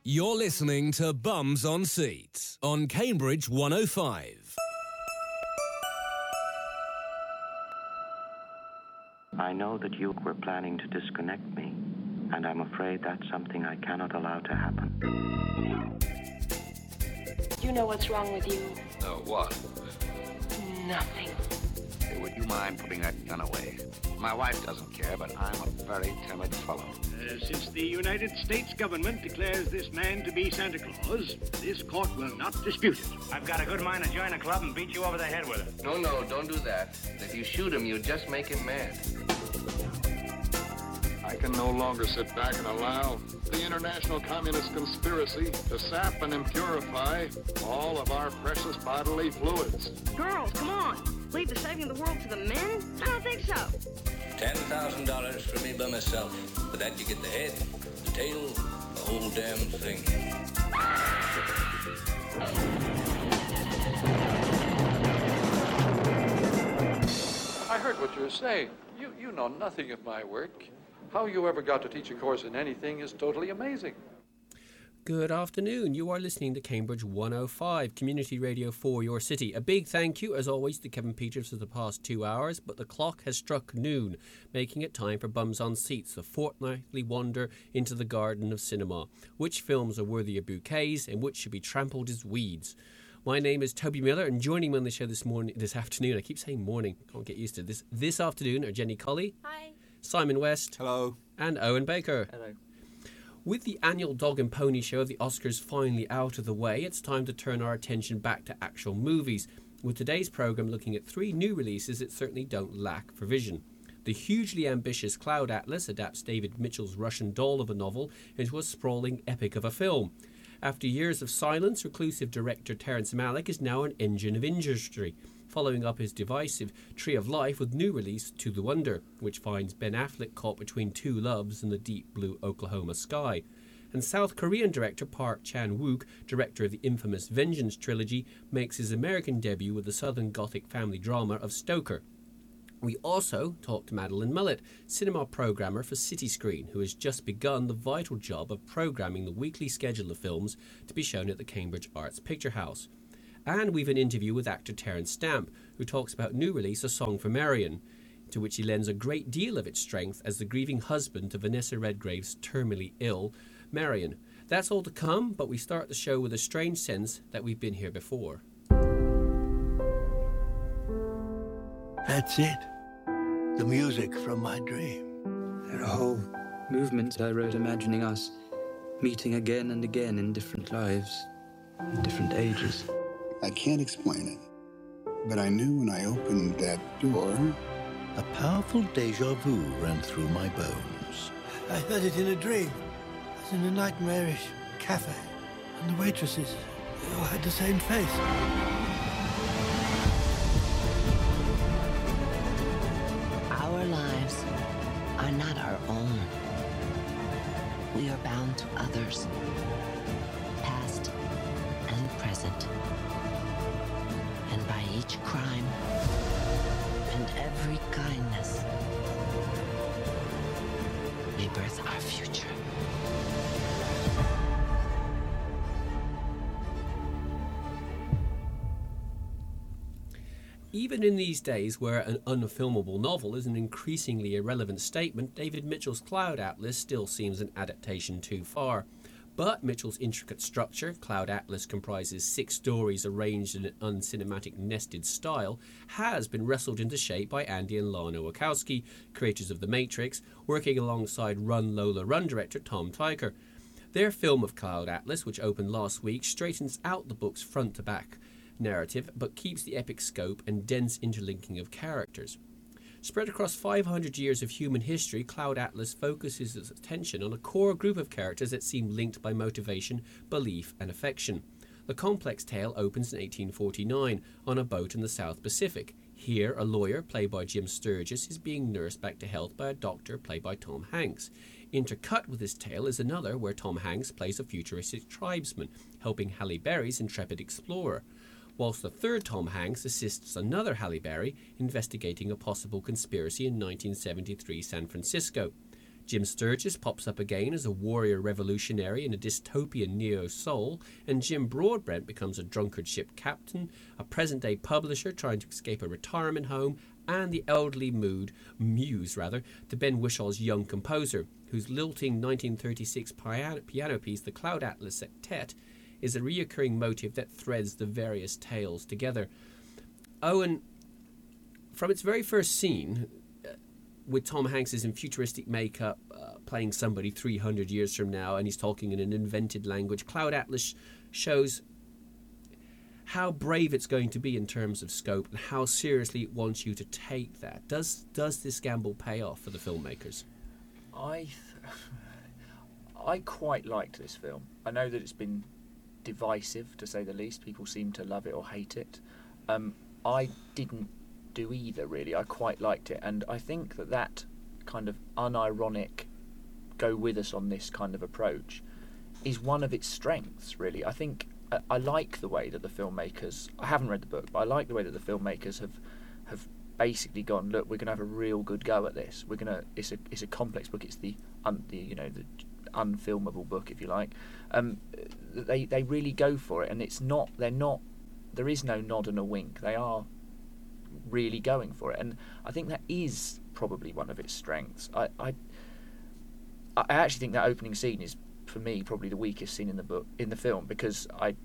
You're listening to Bums on Seats on Cambridge 105. I know that you were planning to disconnect me, and I'm afraid that's something I cannot allow to happen. You know what's wrong with you? Oh, what? Nothing. Hey, would you mind putting that gun away? My wife doesn't care, but I'm a very timid fellow. Since the United States government declares this man to be Santa Claus, this court will not dispute it. I've got a good mind to join a club and beat you over the head with it. No, don't do that. If you shoot him, you just make him mad. I can no longer sit back and allow the international communist conspiracy to sap and impurify all of our precious bodily fluids. Girls, come on. Leave the saving of the world to the men? I don't think so. $10,000 for me by myself. For that you get the head, the tail, the whole damn thing. I heard what you were saying. You know nothing of my work. How you ever got to teach a course in anything is totally amazing. Good afternoon. You are listening to Cambridge 105, Community Radio for your city. A big thank you, as always, to Kevin Peters for the past 2 hours, but the clock has struck noon, making it time for Bums on Seats, a fortnightly wander into the garden of cinema. Which films are worthy of bouquets and which should be trampled as weeds? My name is Toby Miller, and joining me on the show this afternoon, I keep saying morning, can't get used to this afternoon, are Jenny Colley. Hi. Simon West. Hello. And Owen Baker. Hello. With the annual Dog and Pony Show of the Oscars finally out of the way, it's time to turn our attention back to actual movies, with today's programme looking at 3 new releases that certainly don't lack for vision. The hugely ambitious Cloud Atlas adapts David Mitchell's Russian doll of a novel into a sprawling epic of a film. After years of silence, reclusive director Terrence Malick is now an engine of industry, following up his divisive Tree of Life with new release To the Wonder, which finds Ben Affleck caught between two loves in the deep blue Oklahoma sky. And South Korean director Park Chan-wook, director of the infamous Vengeance trilogy, makes his American debut with the Southern Gothic family drama of Stoker. We also talked to Madeline Mullet, cinema programmer for City Screen, who has just begun the vital job of programming the weekly schedule of films to be shown at the Cambridge Arts Picture House. And we've an interview with actor Terence Stamp, who talks about new release A Song for Marion, to which he lends a great deal of its strength as the grieving husband to Vanessa Redgrave's terminally ill Marion. That's all to come, but we start the show with a strange sense that we've been here before. That's it. The music from my dream. There are whole movements I wrote imagining us meeting again and again in different lives, in different ages. I can't explain it, but I knew when I opened that door. A powerful déjà vu ran through my bones. I heard it in a dream. I was in a nightmarish cafe, and the waitresses, they all had the same face. Our lives are not our own. We are bound to others, past and present. And by each crime and every kindness, we birth our future. Even in these days where an unfilmable novel is an increasingly irrelevant statement, David Mitchell's Cloud Atlas still seems an adaptation too far. But Mitchell's intricate structure, Cloud Atlas comprises 6 stories arranged in an uncinematic nested style, has been wrestled into shape by Andy and Lana Wachowski, creators of The Matrix, working alongside Run Lola Run director Tom Tykwer. Their film of Cloud Atlas, which opened last week, straightens out the book's front-to-back narrative, but keeps the epic scope and dense interlinking of characters. Spread across 500 years of human history, Cloud Atlas focuses its attention on a core group of characters that seem linked by motivation, belief and affection. The complex tale opens in 1849 on a boat in the South Pacific. Here, a lawyer, played by Jim Sturgis, is being nursed back to health by a doctor, played by Tom Hanks. Intercut with this tale is another where Tom Hanks plays a futuristic tribesman, helping Halle Berry's intrepid explorer, whilst the third Tom Hanks assists another Halle Berry investigating a possible conspiracy in 1973 San Francisco. Jim Sturgis pops up again as a warrior revolutionary in a dystopian neo-soul, and Jim Broadbent becomes a drunkard ship captain, a present-day publisher trying to escape a retirement home, and the elderly muse to Ben Whishaw's young composer, whose lilting 1936 piano piece, the Cloud Atlas Septet, is a reoccurring motif that threads the various tales together. Owen, from its very first scene, with Tom Hanks in futuristic makeup, playing somebody 300 years from now, and he's talking in an invented language, Cloud Atlas shows how brave it's going to be in terms of scope and how seriously it wants you to take that. Does this gamble pay off for the filmmakers? I quite liked this film. I know that it's been divisive, to say the least. People seem to love it or hate it. I didn't do either, really. I quite liked it, and I think that kind of unironic go with us on this kind of approach is one of its strengths, really. I think I like the way that the filmmakers, I haven't read the book, but I like the way that the filmmakers have basically gone, look, we're going to have a real good go at this. We're going to, it's a complex book. It's the unfilmable book, if you like. They really go for it, and there is no nod and a wink. They are really going for it, and I think that is probably one of its strengths. I actually think that opening scene is, for me, probably the weakest scene in the film, because I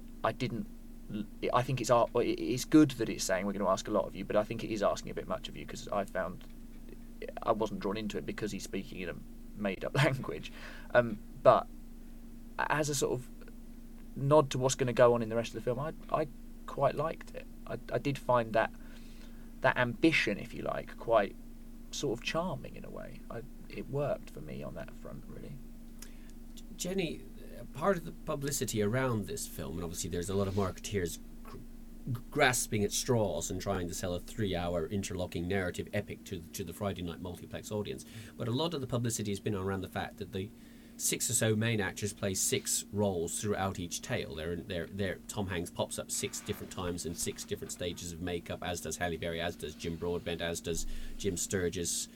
think it's good that it's saying we're going to ask a lot of you, but I think it is asking a bit much of you, because I found I wasn't drawn into it because he's speaking in a made-up language, but as a sort of nod to what's going to go on in the rest of the film, I quite liked it. I did find that ambition, if you like, quite sort of charming in a way. It worked for me on that front, really. Jenny, part of the publicity around this film, and obviously there's a lot of marketeers grasping at straws and trying to sell a 3-hour interlocking narrative epic to the Friday night multiplex audience, but a lot of the publicity has been around the fact that the 6 or so main actors play 6 roles throughout each tale. Tom Hanks pops up 6 different times in 6 different stages of makeup, as does Halle Berry, as does Jim Broadbent, as does Jim Sturgis,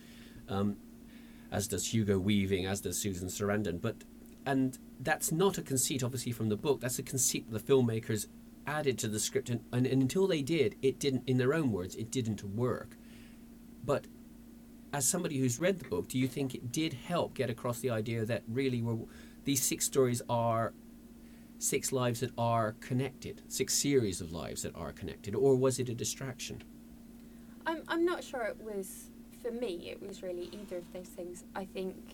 as does Hugo Weaving, as does Susan Sarandon. And that's not a conceit, obviously, from the book. That's a conceit the filmmakers added to the script, and until they did, it didn't, in their own words, it didn't work. But as somebody who's read the book, do you think it did help get across the idea that really these 6 stories are 6 lives that are connected, 6 series of lives that are connected, or was it a distraction? I'm not sure it was, for me, it was really either of those things. I think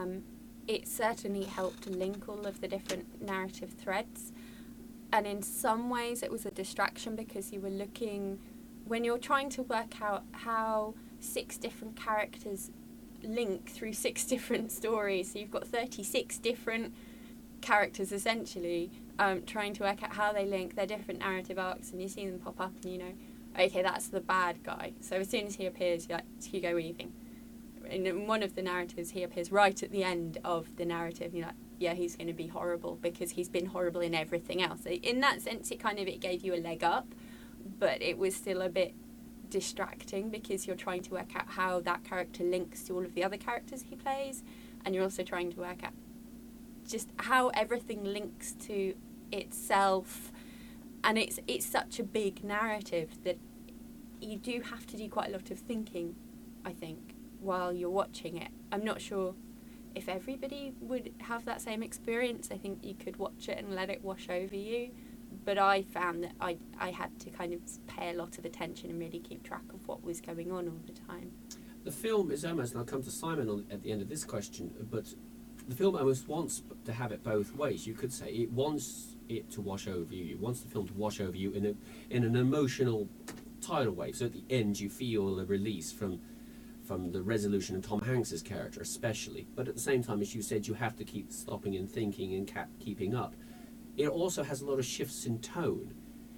it certainly helped link all of the different narrative threads, and in some ways it was a distraction because you were looking, when you're trying to work out how 6 different characters link through 6 different stories, so you've got 36 different characters essentially trying to work out how they link their different narrative arcs, and you see them pop up and you know, okay, that's the bad guy. So as soon as he appears, you're like, it's Hugo Weaving. In one of the narratives, he appears right at the end of the narrative. You're like, yeah, he's going to be horrible because he's been horrible in everything else. So in that sense, it gave you a leg up, but it was still a bit distracting because you're trying to work out how that character links to all of the other characters he plays, and you're also trying to work out just how everything links to itself. And it's such a big narrative that you do have to do quite a lot of thinking, I think, while you're watching it. I'm not sure if everybody would have that same experience. I think you could watch it and let it wash over you, but I found that I had to kind of pay a lot of attention and really keep track of what was going on all the time. The film is almost, and I'll come to Simon at the end of this question, but the film almost wants to have it both ways. You could say it wants it to wash over you. It wants the film to wash over you in an emotional tidal wave. So at the end you feel a release from the resolution of Tom Hanks's character especially. But at the same time, as you said, you have to keep stopping and thinking and keeping up. It also has a lot of shifts in tone.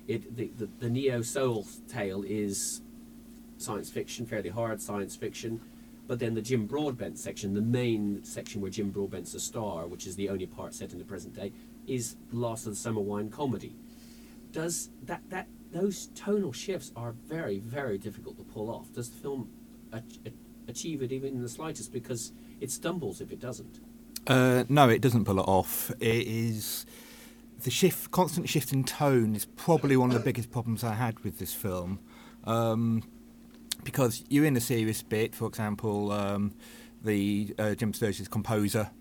The neo-soul tale is science fiction, fairly hard science fiction, but then the Jim Broadbent section, the main section where Jim Broadbent's a star, which is the only part set in the present day, is Last of the Summer Wine comedy. Does those tonal shifts are very, very difficult to pull off. Does the film achieve it even in the slightest? Because it stumbles if it doesn't. No, it doesn't pull it off. It is the constant shift in tone is probably one of the biggest problems I had with this film, because you're in a serious bit. For example, the Jim Sturges composer,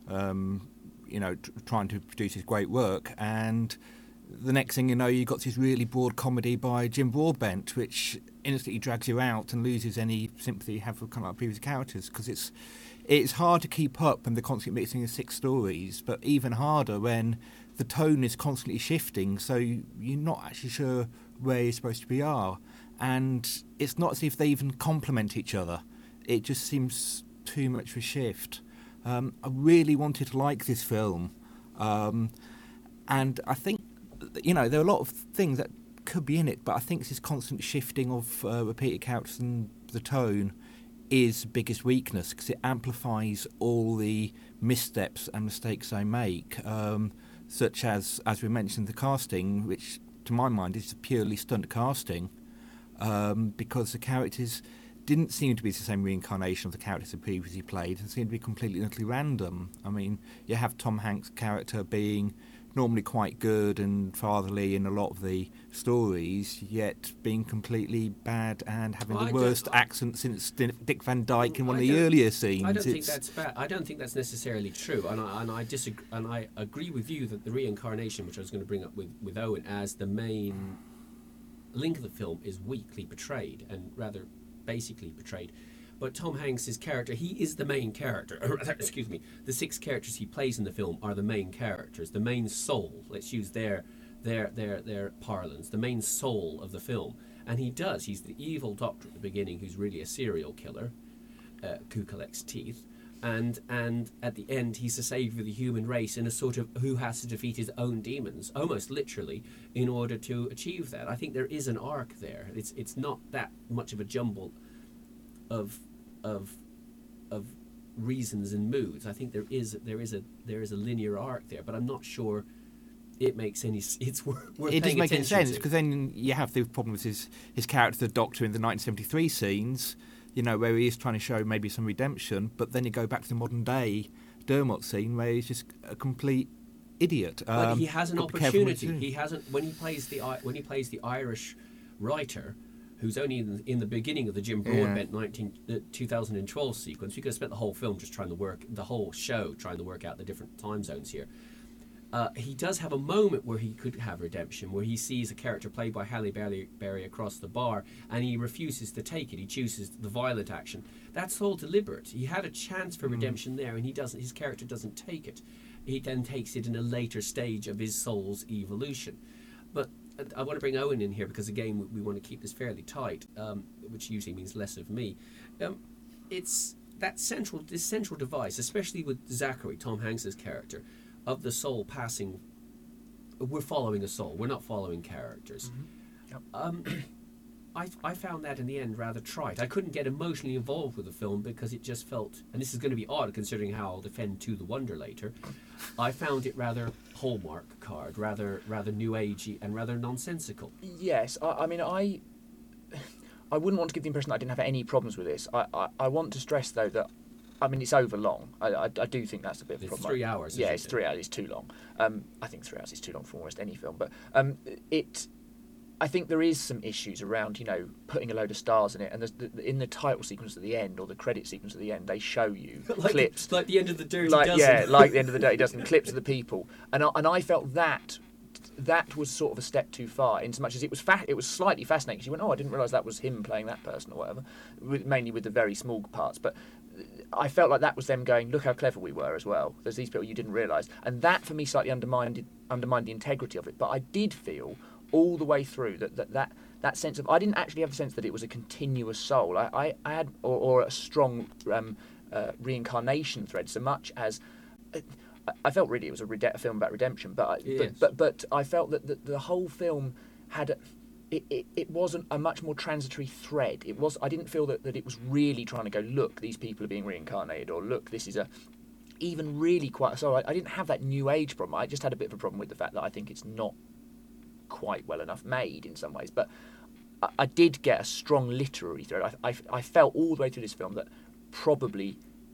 trying to produce his great work, and the next thing you know, you've got this really broad comedy by Jim Broadbent, which instantly drags you out and loses any sympathy you have for kind of like previous characters, because it's hard to keep up when they're constantly mixing the 6 stories, but even harder when the tone is constantly shifting, so you're not actually sure where you're supposed to be are. And it's not as if they even complement each other. It just seems too much of a shift. I really wanted to like this film. And I think, there are a lot of things that could be in it, but I think this constant shifting of repeated characters and the tone is the biggest weakness, because it amplifies all the missteps and mistakes they make, such as we mentioned, the casting, which to my mind is purely stunt casting, because the characters didn't seem to be the same reincarnation of the characters they previously played, and seemed to be completely and utterly random. I mean, you have Tom Hanks' character being normally quite good and fatherly in a lot of the stories, yet being completely bad and having the worst accent since Dick Van Dyke in one of the earlier scenes. I don't think that's bad. I don't think that's necessarily true, and I disagree. And I agree with you that the reincarnation, which I was going to bring up with Owen as the main link of the film, is weakly portrayed and rather basically portrayed. But Tom Hanks' character, he is the main character. Excuse me. The 6 characters he plays in the film are the main characters, the main soul. Let's use their parlance, the main soul of the film. And he's the evil doctor at the beginning, who's really a serial killer, who collects teeth. And at the end, he's the savior of the human race in a sort of who has to defeat his own demons, almost literally, in order to achieve that. I think there is an arc there. It's not that much of a jumble of reasons and moods. I think there is a linear arc there, but I'm not sure it makes any. It's worth it doesn't make any sense, to. Because then you have the problem with his character, the Doctor, in the 1973 scenes, where he is trying to show maybe some redemption, but then you go back to the modern day Dermot scene where he's just a complete idiot. But he has an opportunity. He hasn't when he plays the Irish writer, who's only in the beginning of the Jim Broadbent 2012 sequence. We could have spent the whole film just trying to work out the different time zones here. He does have a moment where he could have redemption, where he sees a character played by Halle Berry across the bar, and he refuses to take it. He chooses the violent action. That's all deliberate. He had a chance for redemption there, and he doesn't. His character doesn't take it. He then takes it in a later stage of his soul's evolution. But I want to bring Owen in here because, again, we want to keep this fairly tight, which usually means less of me. It's this central device, especially with Zachary, Tom Hanks' character, of the soul passing. We're following a soul. We're not following characters. Mm-hmm. Yep. I found that in the end rather trite. I couldn't get emotionally involved with the film because it just felt, and this is going to be odd considering how I'll defend To the Wonder later, I found it rather Hallmark card, rather new agey and rather nonsensical. Yes, I mean, I wouldn't want to give the impression that I didn't have any problems with this. I want to stress, though, that, I mean, it's over long. I do think that's a bit of a problem. It's 3 hours. Yeah, it's 3 hours. It's too long. I think 3 hours is too long for almost any film. But I think there is some issues around, putting a load of stars in it, and in the title sequence at the end, or the credit sequence at the end, they show you clips. Like the end of the Dirty Dozen. Yeah, like the end of the Dirty Dozen, clips of the people. And I felt that was sort of a step too far, in so much as it was slightly fascinating, because you went, I didn't realise that was him playing that person or whatever, mainly with the very small parts. But I felt like that was them going, look how clever we were as well. There's these people you didn't realise. And that, for me, slightly undermined the integrity of it. But I did feel all the way through that sense of, I didn't actually have the sense that it was a continuous soul. I had or a strong reincarnation thread, so much as I felt really it was a film about redemption. But I felt that the whole film had it wasn't a much more transitory thread. I didn't feel that it was really trying to go, look, these people are being reincarnated, or look, this is even really quite. So I didn't have that new age problem. I just had a bit of a problem with the fact that I think it's not quite well enough made in some ways, but I did get a strong literary thread. I felt all the way through this film that probably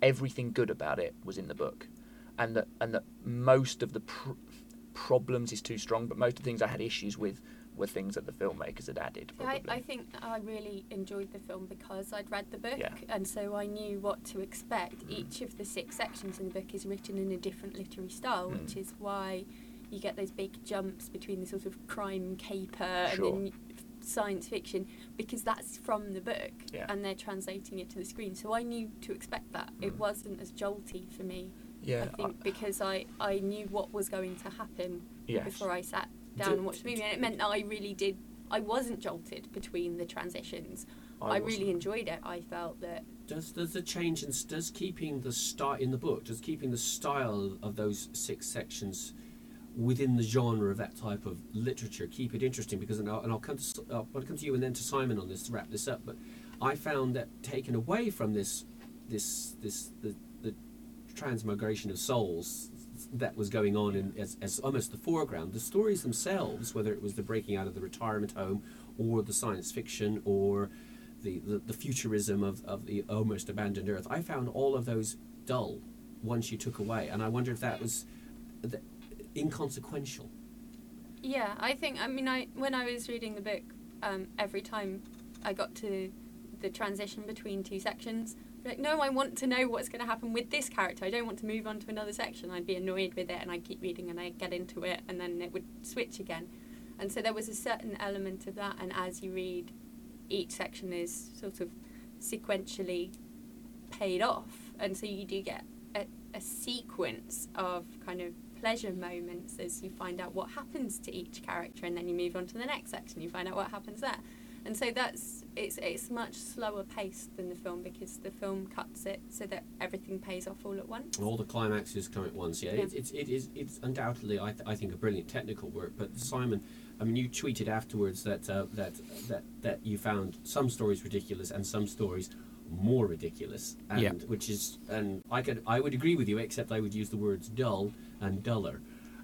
everything good about it was in the book, and that most of the problems is too strong, but most of the things I had issues with were things that the filmmakers had added. I think I really enjoyed the film because I'd read the book, and so I knew what to expect. Each of the 6 sections in the book is written in a different literary style, which is why you get those big jumps between the sort of crime caper and then science fiction, because that's from the book and they're translating it to the screen. So I knew to expect that. It wasn't as jolty for me, I think, because I knew what was going to happen before I sat down and watched the movie, and it meant that I wasn't jolted between the transitions. I really enjoyed it. I felt that does the change in does keeping the keeping the style of those 6 sections within the genre of that type of literature keep it interesting? Because I'll come to you and then to Simon on this to wrap this up. But I found that taken away from the transmigration of souls that was going on as almost the foreground, the stories themselves, whether it was the breaking out of the retirement home or the science fiction or the futurism of the almost abandoned Earth, I found all of those dull once you took away, and I wonder if that was inconsequential. Yeah, I think, when I was reading the book, every time I got to the transition between 2 sections, like, no, I want to know what's going to happen with this character. I don't want to move on to another section. I'd be annoyed with it, and I'd keep reading, and I'd get into it, and then it would switch again. And so there was a certain element of that, and as you read, each section is sort of sequentially paid off, and so you do get a sequence of kind of pleasure moments as you find out what happens to each character, and then you move on to the next section, you find out what happens there. And so it's much slower paced than the film, because the film cuts it so that everything pays off all at once. All the climaxes come at once. Yeah. It's undoubtedly I think a brilliant technical work. But Simon, you tweeted afterwards that you found some stories ridiculous and some stories more ridiculous, and I would agree with you, except I would use the words dull and duller.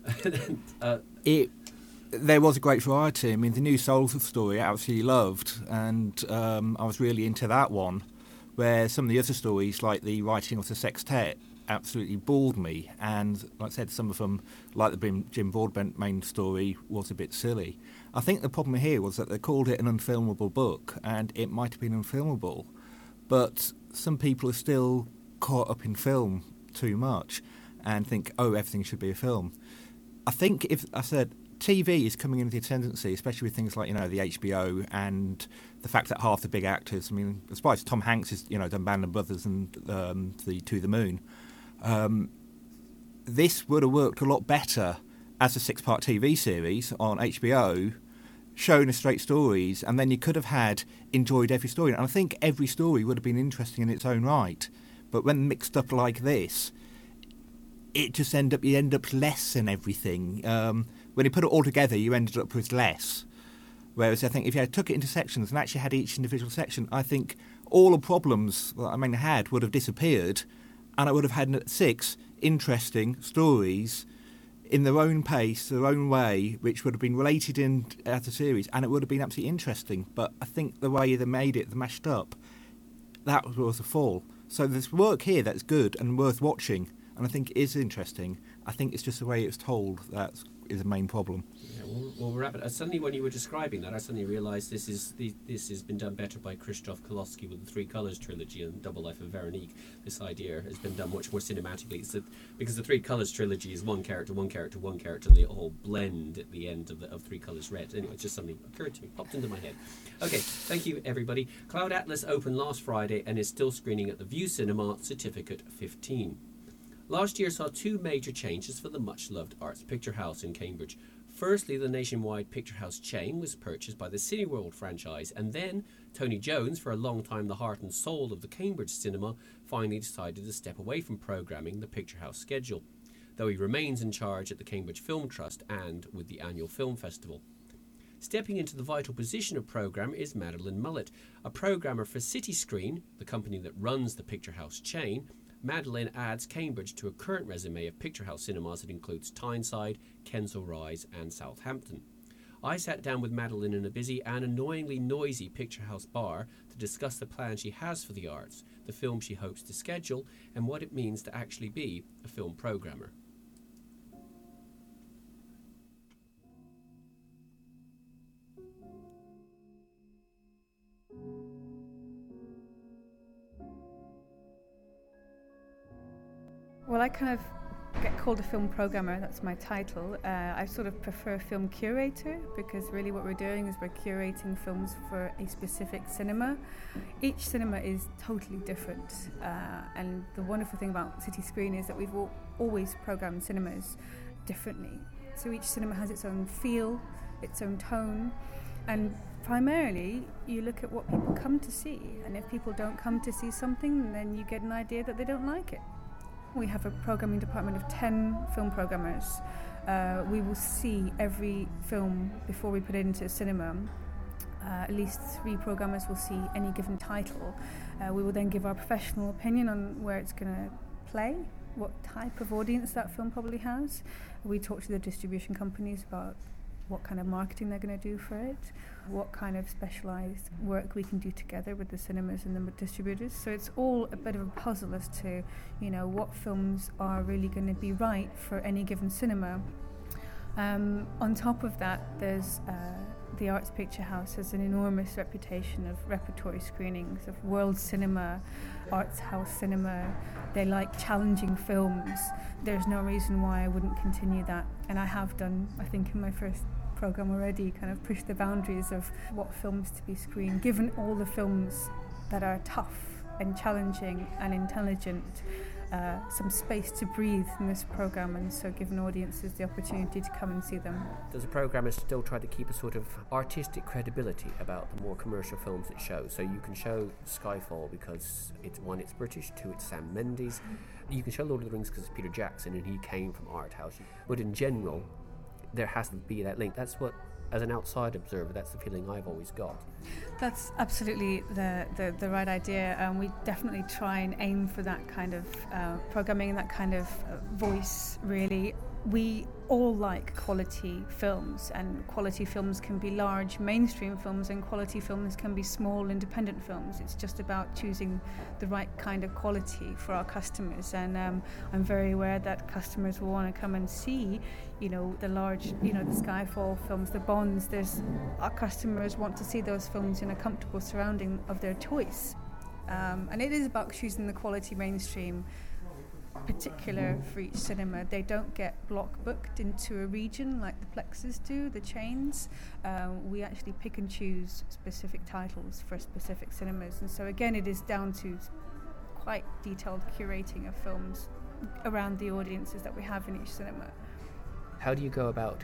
There was a great variety. The new Souls story I absolutely loved, and I was really into that one, where some of the other stories, like the writing of the sextet, absolutely bored me, and like I said, some of them, like the Jim Broadbent main story, was a bit silly. I think the problem here was that they called it an unfilmable book, and it might have been unfilmable, but some people are still caught up in film too much and think, everything should be a film. I think TV is coming into the ascendancy, especially with things like, the HBO and the fact that half the big actors, I'm surprised Tom Hanks has, done Band of Brothers and the To the Moon. This would have worked a lot better as a 6-part TV series on HBO, showing us straight stories, and then you could have enjoyed every story. And I think every story would have been interesting in its own right. But when mixed up like this, it just you end up less in everything. When you put it all together, you ended up with less. Whereas I think if you took it into sections and actually had each individual section, I think all the problems that I had would have disappeared, and I would have had 6 interesting stories in their own pace, their own way, which would have been related in as a series, and it would have been absolutely interesting. But I think the way they made it, they mashed up, that was a fall. So there's work here that's good and worth watching, and I think is interesting. I think it's just the way it's told that is the main problem. Yeah, we'll wrap it. Suddenly, when you were describing that, I suddenly realised this has been done better by Krzysztof Kowalski with the Three Colours trilogy and Double Life of Veronique. This idea has been done much more cinematically, because the Three Colours trilogy is one character, and they all blend at the end of Three Colours Red. Anyway, it's just something occurred to me, popped into my head. Okay, thank you everybody. Cloud Atlas opened last Friday and is still screening at the View Cinema Certificate 15. Last year saw 2 major changes for the much-loved Arts Picture House in Cambridge. Firstly, the nationwide Picture House chain was purchased by the Cineworld franchise, and then Tony Jones, for a long time the heart and soul of the Cambridge cinema, finally decided to step away from programming the Picture House schedule, though he remains in charge at the Cambridge Film Trust and with the annual film festival. Stepping into the vital position of programmer is Madeline Mullett, a programmer for City Screen, the company that runs the Picture House chain. Madeline adds Cambridge to a current resume of Picture House cinemas that includes Tyneside, Kensal Rise and Southampton. I sat down with Madeline in a busy and annoyingly noisy Picture House bar to discuss the plans she has for the arts, the film she hopes to schedule, and what it means to actually be a film programmer. Well, I kind of get called a film programmer, that's my title. I sort of prefer film curator, because really what we're doing is we're curating films for a specific cinema. Each cinema is totally different, and the wonderful thing about City Screen is that we've always programmed cinemas differently. So each cinema has its own feel, its own tone, and primarily you look at what people come to see, and if people don't come to see something, then you get an idea that they don't like it. We have a programming department of 10 film programmers. We will see every film before we put it into a cinema. At least 3 programmers will see any given title. We will then give our professional opinion on where it's going to play, what type of audience that film probably has. We talk to the distribution companies about what kind of marketing they're going to do for it, what kind of specialised work we can do together with the cinemas and the distributors. So it's all a bit of a puzzle as to, what films are really going to be right for any given cinema. On top of that, there's the Arts Picture House has an enormous reputation of repertory screenings, of world cinema, arts house cinema. They like challenging films. There's no reason why I wouldn't continue that. And I have done, I think, in my first program already, kind of pushed the boundaries of what films to be screened, given all the films that are tough and challenging and intelligent. Some space to breathe in this program, and so giving audiences the opportunity to come and see them. Does the programmer still try to keep a sort of artistic credibility about the more commercial films it shows? So you can show Skyfall because it's British, 2, it's Sam Mendes. You can show Lord of the Rings because it's Peter Jackson and he came from art house. But in general, there has to be that link. That's what, as an outside observer, that's the feeling I've always got. That's absolutely the right idea. We definitely try and aim for that kind of programming and that kind of voice, really. We all like quality films, and quality films can be large mainstream films, and quality films can be small independent films. It's just about choosing the right kind of quality for our customers, and I'm very aware that customers will want to come and see, the large, the Skyfall films, the Bonds. Our customers want to see those films in a comfortable surrounding of their choice, and it is about choosing the quality mainstream particular for each cinema. They don't get block booked into a region like the plexes do, the chains. We actually pick and choose specific titles for specific cinemas, and so again it is down to quite detailed curating of films around the audiences that we have in each cinema. How do you go about,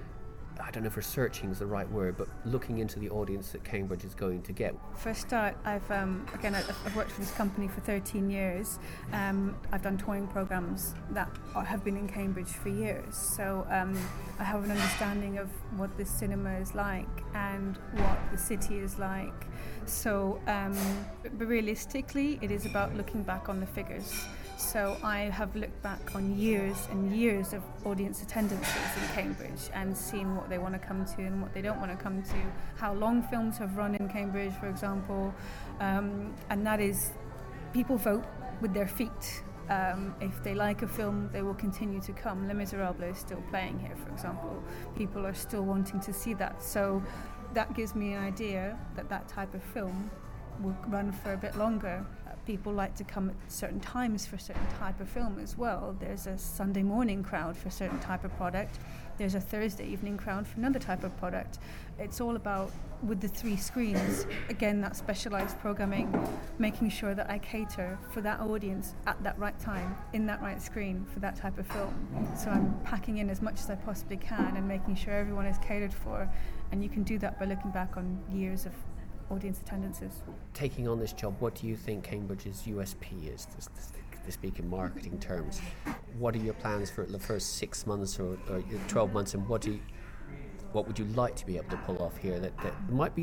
I don't know if researching is the right word, but looking into the audience that Cambridge is going to get? For a start, I've worked for this company for 13 years. I've done touring programs that have been in Cambridge for years. So I have an understanding of what the cinema is like and what the city is like. So but realistically, it is about looking back on the figures. So I have looked back on years and years of audience attendances in Cambridge and seen what they want to come to and what they don't want to come to, how long films have run in Cambridge, for example, and that is, people vote with their feet. If they like a film, they will continue to come. Les Miserables is still playing here, for example. People are still wanting to see that. So that gives me an idea that that type of film will run for a bit longer. People like to come at certain times for certain type of film as well. There's a Sunday morning crowd for a certain type of product. There's a Thursday evening crowd for another type of product. It's all about, with the 3 screens, again, that specialised programming, making sure that I cater for that audience at that right time, in that right screen for that type of film. So I'm packing in as much as I possibly can and making sure everyone is catered for. And you can do that by looking back on years of audience attendances. Taking on this job, what do you think Cambridge's USP is, to speak in marketing terms? What are your plans for the first 6 months or 12 months, and what would you like to be able to pull off here that might be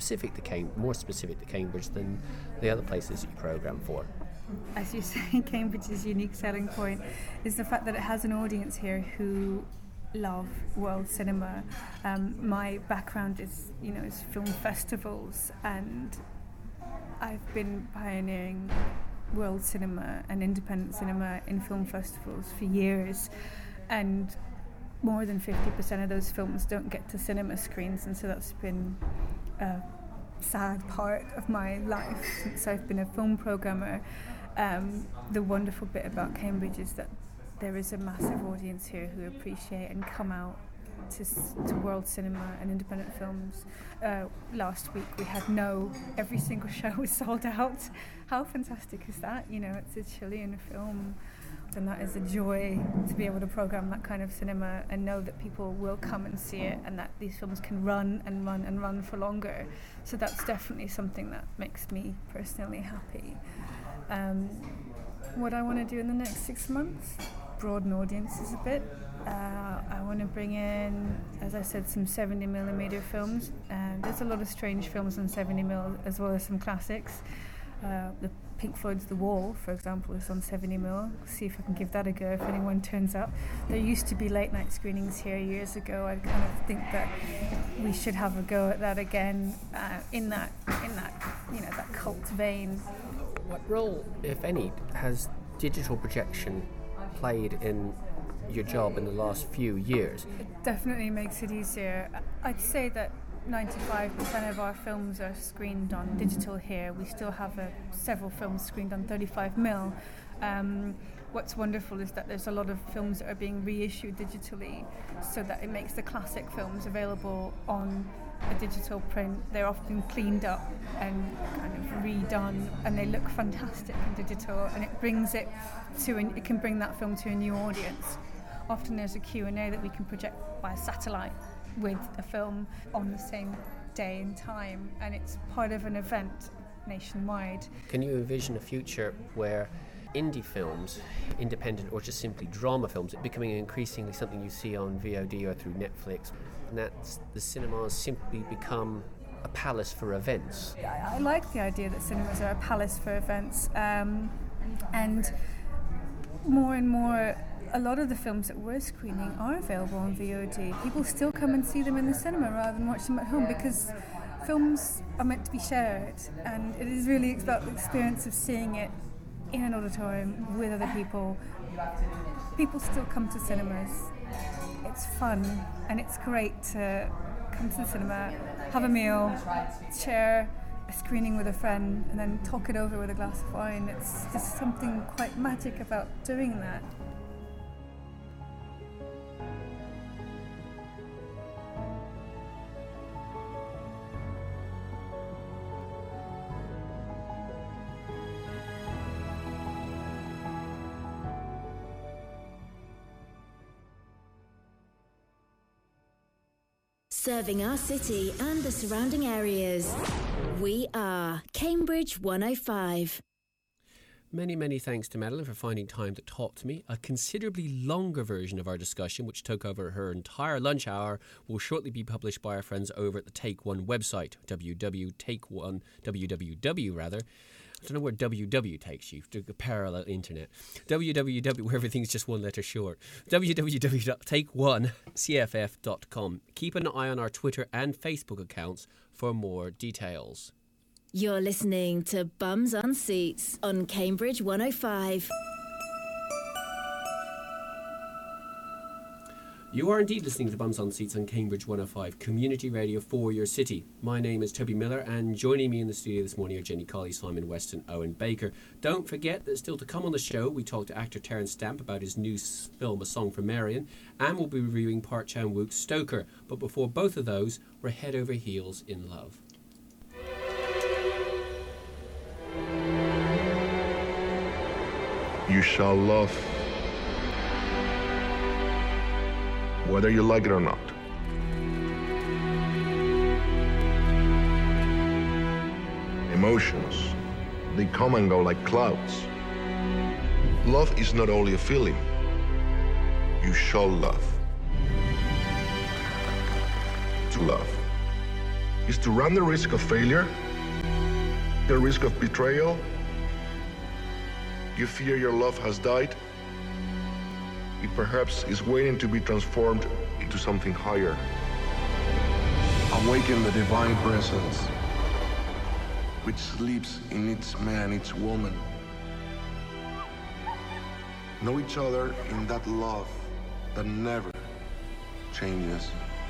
more specific to Cambridge than the other places you program for? As you say, Cambridge's unique selling point is the fact that it has an audience here who love world cinema. My background is film festivals, and I've been pioneering world cinema and independent cinema in film festivals for years, and more than 50% of those films don't get to cinema screens, and so that's been a sad part of my life since I've been a film programmer. The wonderful bit about Cambridge is that there is a massive audience here who appreciate and come out to world cinema and independent films. Last week we had every single show was sold out. How fantastic is that? It's a Chilean film, and that is a joy to be able to program that kind of cinema and know that people will come and see it, and that these films can run and run and run for longer. So that's definitely something that makes me personally happy. What I want to do in the next 6 months, broaden audiences a bit. I want to bring in, as I said, some 70mm films, and there's a lot of strange films on 70mm as well as some classics. The Pink Floyd's The Wall, for example, is on 70mm. See if I can give that a go if anyone turns up. There used to be late night screenings here years ago. I kind of think that we should have a go at that again, in that that cult vein. What role, if any, has digital projection played in your job in the last few years? It definitely makes it easier. I'd say that 95% of our films are screened on digital here. We still have several films screened on 35mm. What's wonderful is that there's a lot of films that are being reissued digitally, so that it makes the classic films available on a digital print. They're often cleaned up and kind of redone, and they look fantastic in digital, and it can bring that film to a new audience. Often there's a Q&A that we can project by satellite with a film on the same day and time, and it's part of an event nationwide. Can you envision a future where indie films, independent or just simply drama films, are becoming increasingly something you see on VOD or through Netflix, and that the cinemas simply become a palace for events? I like the idea that cinemas are a palace for events, and more, a lot of the films that we're screening are available on VOD. People still come and see them in the cinema rather than watch them at home, because films are meant to be shared, and it is really about the experience of seeing it in an auditorium with other people. People still come to cinemas. It's fun, and it's great to come to the cinema, have a meal, share a screening with a friend, and then talk it over with a glass of wine. It's just something quite magic about doing that. Serving our city and the surrounding areas. We are Cambridge 105. Many thanks to Madeline for finding time to talk to me. A considerably longer version of our discussion, which took over her entire lunch hour, will shortly be published by our friends over at the Take One website, www. I don't know where WW takes you, to the parallel internet. www, where everything's just one letter short. www.takeonecff.com. Keep an eye on our Twitter and Facebook accounts for more details. You're listening to Bums on Seats on Cambridge 105. You are indeed listening to Bums on Seats on Cambridge 105, community radio for your city. My name is Toby Miller, and joining me in the studio this morning are Jenny Colley, Simon Weston, Owen Baker. Don't forget that still to come on the show, we talked to actor Terence Stamp about his new film, A Song for Marion, and we'll be reviewing Park Chan-wook's Stoker. But before both of those, we're head over heels in love. You shall love, whether you like it or not. Emotions, they come and go like clouds. Love is not only a feeling. You shall love. To love is to run the risk of failure, the risk of betrayal. You fear your love has died. it perhaps is waiting to be transformed into something higher. Awaken the divine presence, which sleeps in each man, each woman. Know each other in that love that never changes.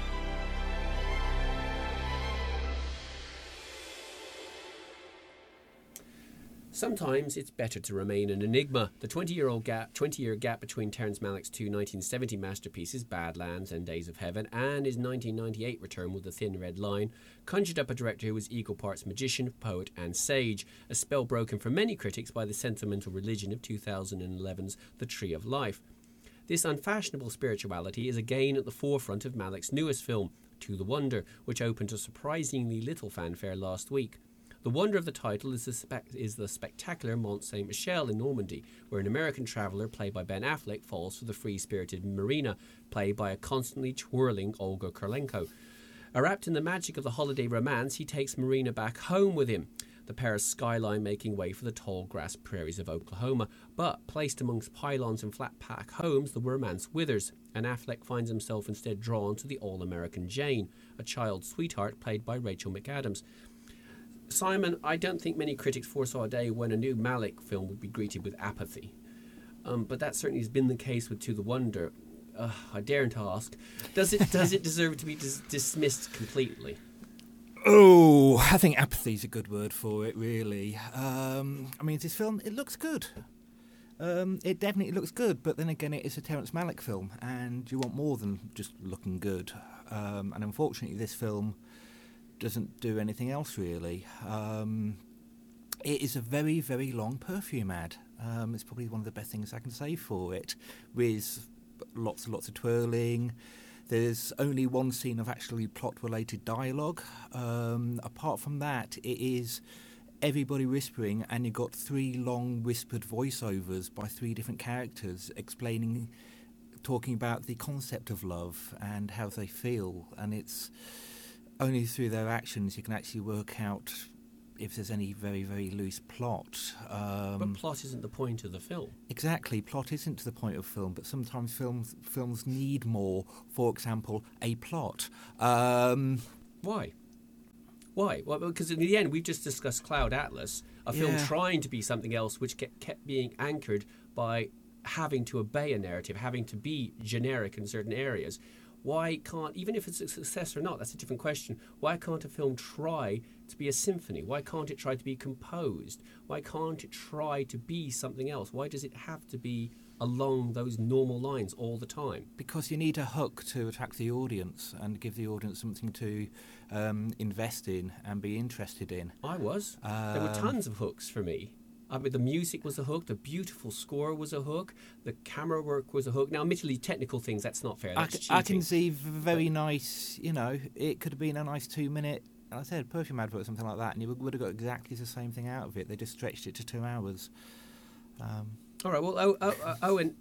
Sometimes it's better to remain an enigma. The 20-year gap between Terrence Malick's two 1970 masterpieces, Badlands and Days of Heaven, and his 1998 return with The Thin Red Line, conjured up a director who was equal parts magician, poet and sage, a spell broken for many critics by the sentimental religion of 2011's The Tree of Life. This unfashionable spirituality is again at the forefront of Malick's newest film, To the Wonder, which opened to surprisingly little fanfare last week. The wonder of the title is the spectacular Mont Saint-Michel in Normandy, where an American traveller, played by Ben Affleck, falls for the free-spirited Marina, played by a constantly twirling Olga Kurylenko. Wrapped in the magic of the holiday romance, he takes Marina back home with him, the Paris skyline making way for the tall grass prairies of Oklahoma. But placed amongst pylons and flat-pack homes, the romance withers, and Affleck finds himself instead drawn to the all-American Jane, a child sweetheart played by Rachel McAdams. Simon, I don't think many critics foresaw a day when a new Malick film would be greeted with apathy. But that certainly has been the case with To the Wonder. I daren't ask, does it deserve to be dismissed completely? Oh, I think apathy is a good word for it, really. I mean, this film, it looks good. It definitely looks good, but then again, it is a Terrence Malick film, and you want more than just looking good. And unfortunately, this film doesn't do anything else really. It is a very, very long perfume ad. It's probably one of the best things I can say for it, with lots and lots of twirling. There's only one scene of actually plot-related dialogue. Apart from that, it is everybody whispering, and you've got 3 long whispered voiceovers by 3 different characters talking about the concept of love and how they feel, and it's only through their actions you can actually work out if there's any very, very loose plot. But plot isn't the point of the film. Exactly, plot isn't the point of film, but sometimes films need more. For example, a plot. Why? Well, because in the end, we've just discussed Cloud Atlas, a film trying to be something else, which kept being anchored by having to obey a narrative, having to be generic in certain areas. Why can't, even if it's a success or not, that's a different question, why can't a film try to be a symphony? Why can't it try to be composed? Why can't it try to be something else? Why does it have to be along those normal lines all the time? Because you need a hook to attract the audience and give the audience something to invest in and be interested in. I was. There were tons of hooks for me. I mean, the music was a hook, the beautiful score was a hook, the camera work was a hook. Now, admittedly, technical things, that's not fair. That's cheating. I can see very nice, it could have been a nice 2-minute, I said, perfume advert or something like that, and you would have got exactly the same thing out of it. They just stretched it to 2 hours. All right, well, Owen,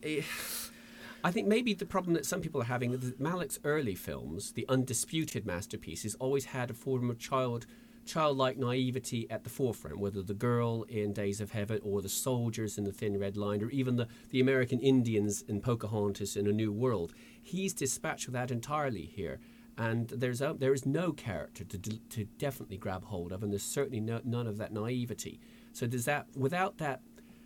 I think maybe the problem that some people are having is that Malick's early films, the undisputed masterpieces, always had a form of childlike naivety at the forefront, whether the girl in Days of Heaven or the soldiers in The Thin Red Line or even the American Indians in Pocahontas in A New World. He's dispatched with that entirely here, and there is no character to definitely grab hold of, and there's certainly none of that naivety. So does that, without that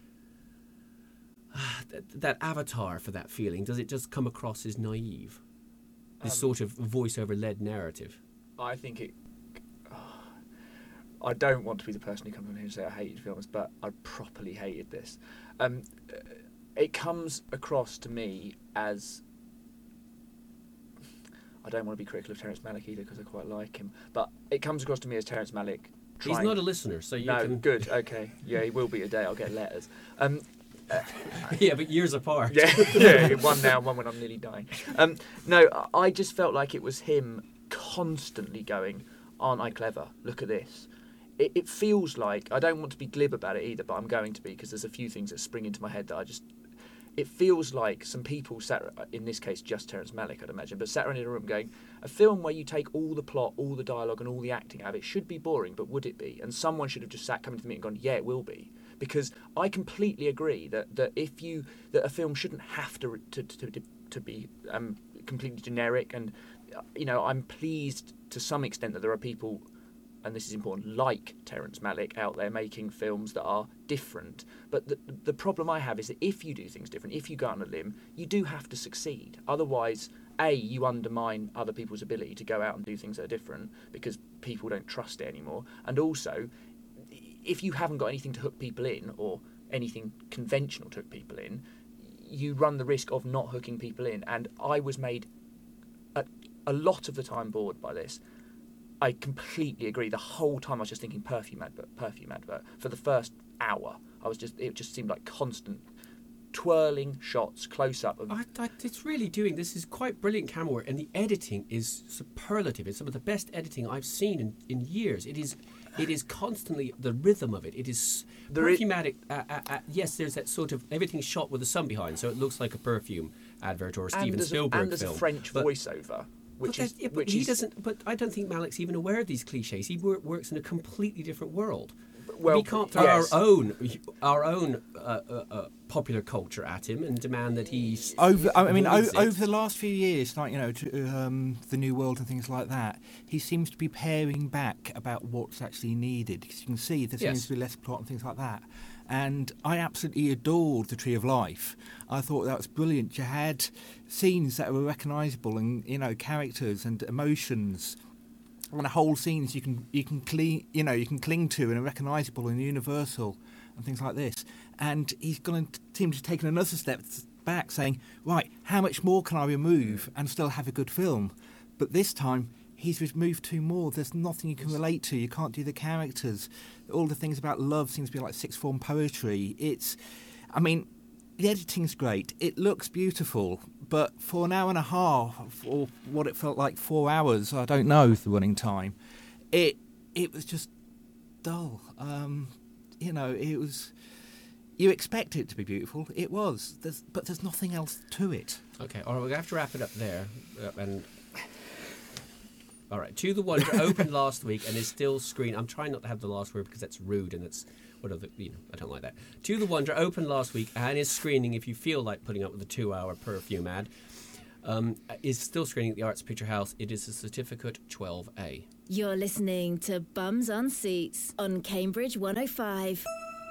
avatar for that feeling, does it just come across as naive? This sort of voiceover-led narrative? I think I don't want to be the person who comes on here and say I hated films, but I properly hated this. It comes across to me as... I don't want to be critical of Terrence Malick either because I quite like him, but it comes across to me as Terrence Malick trying... He's not a listener, so you can... No, good, okay. Yeah, he will be today, I'll get letters. Yeah, but years apart. Yeah, one now, one when I'm nearly dying. No, I just felt like it was him constantly going, aren't I clever? Look at this. It feels like, I don't want to be glib about it either, but I'm going to be because there's a few things that spring into my head that it feels like some people sat, in this case just Terrence Malick I'd imagine, but sat around in a room going, a film where you take all the plot, all the dialogue and all the acting out of it should be boring, but would it be? And someone should have just sat coming to me and gone, yeah, it will be. because I completely agree that a film shouldn't have to be completely generic, and I'm pleased to some extent that there are people, and this is important, like Terrence Malick out there making films that are different. But the problem I have is that if you do things different, if you go out on a limb, you do have to succeed. Otherwise, you undermine other people's ability to go out and do things that are different because people don't trust it anymore. And also, if you haven't got anything to hook people in or anything conventional to hook people in, you run the risk of not hooking people in. And I was made a lot of the time bored by this. I completely agree. The whole time I was just thinking perfume advert. For the first hour, it just seemed like constant twirling shots, close up. It's really doing. This is quite brilliant camera work, and the editing is superlative. It's some of the best editing I've seen in years. It is constantly the rhythm of it. It is perfumatic. Yes, there's that sort of everything's shot with the sun behind, so it looks like a perfume advert or a Steven Spielberg film. And there's a French voiceover. But I don't think Malick's even aware of these cliches. He works in a completely different world. Well, we can't throw our own popular culture at him and demand that he's over the last few years, like the New World and things like that. He seems to be paring back about what's actually needed, because you can see there seems to be less plot and things like that. And I absolutely adored The Tree of Life. I thought that was brilliant. You had scenes that were recognisable, and characters and emotions, and whole scenes you can cling to and are recognisable and universal, and things like this. And he's going to seem to have taken another step back, saying, right, how much more can I remove and still have a good film? But this time, he's removed two more. There's nothing you can relate to. You can't do the characters. All the things about love seems to be like sixth form poetry. The editing's great. It looks beautiful. But for an hour and a half, or what it felt like 4 hours, I don't know the running time, it was just dull. It was... You expect it to be beautiful. It was. But there's nothing else to it. Okay, all right, we're going to have to wrap it up there. All right, To the Wonder opened last week and is still screening. I'm trying not to have the last word because that's rude and it's I don't like that. To the Wonder opened last week and is screening, if you feel like putting up with a 2-hour perfume ad, is still screening at the Arts Picture House. It is a certificate 12A. You're listening to Bums on Seats on Cambridge 105.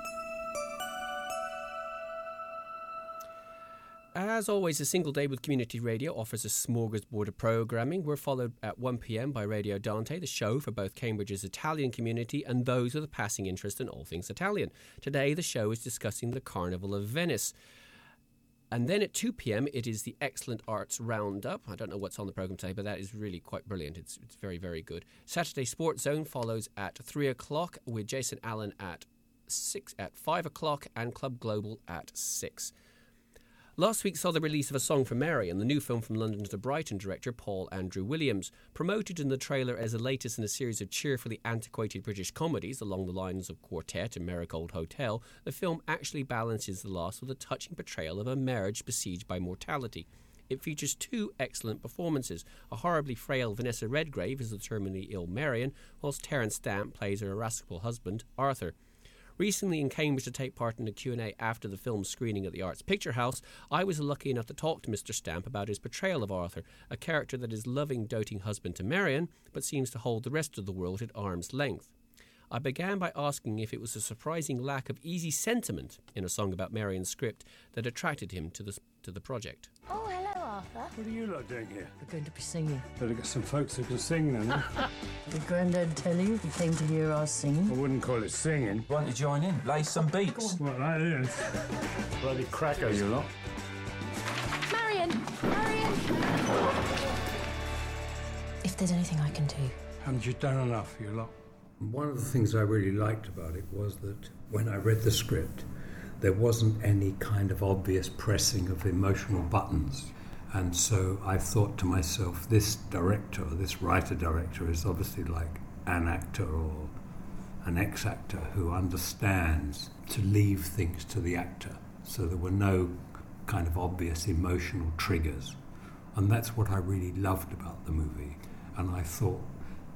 As always, a single day with community radio offers a smorgasbord of programming. We're followed at 1 p.m. by Radio Dante, the show for both Cambridge's Italian community and those with a passing interest in all things Italian. Today, the show is discussing the Carnival of Venice. And then at 2 p.m, it is the Excellent Arts Roundup. I don't know what's on the programme today, but that is really quite brilliant. It's very, very good. Saturday Sports Zone follows at 3 o'clock with Jason Allen at 5 o'clock and Club Global at 6. Last week saw the release of A Song for Marion, the new film from London to Brighton director Paul Andrew Williams. Promoted in the trailer as the latest in a series of cheerfully antiquated British comedies along the lines of Quartet and Marigold Hotel, the film actually balances the loss with a touching portrayal of a marriage besieged by mortality. It features two excellent performances. A horribly frail Vanessa Redgrave as the terminally ill Marion, whilst Terence Stamp plays her irascible husband, Arthur. Recently in Cambridge to take part in a Q&A after the film's screening at the Arts Picture House, I was lucky enough to talk to Mr. Stamp about his portrayal of Arthur, a character that is loving, doting husband to Marion, but seems to hold the rest of the world at arm's length. I began by asking if it was a surprising lack of easy sentiment in A Song About Marion's script that attracted him to the project. Oh, hello, Arthur. What are you lot doing here? We're going to be singing. Better get some folks who can sing then, huh? Did Grandad tell you he came to hear us singing? I wouldn't call it singing. Want to join in? Lay some beats. Well, that is. Bloody cracker, you lot. Marion! If there's anything I can do. Haven't you done enough, you lot? One of the things I really liked about it was that when I read the script, there wasn't any kind of obvious pressing of emotional buttons. And so I thought to myself, this director, this writer-director, is obviously like an actor or an ex-actor who understands to leave things to the actor. So there were no kind of obvious emotional triggers. And that's what I really loved about the movie. And I thought